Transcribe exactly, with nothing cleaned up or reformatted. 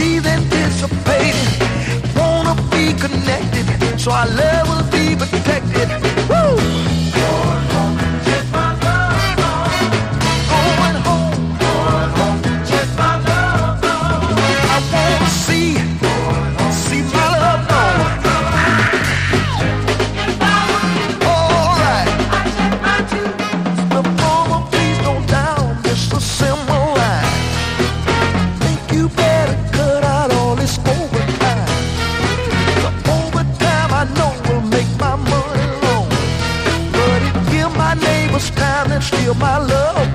she's anticipating. Wanna be connected, so our love will be protected. Woo! Going home to get my love on. Going home. Going home to get my love on. I wanna see, see my love on. All right. I check my tunes. The mama, please don't down, just a simple line. Think you better cut out all this overtime. The overtime I know will make my money long, but it give my neighbors time and steal my love.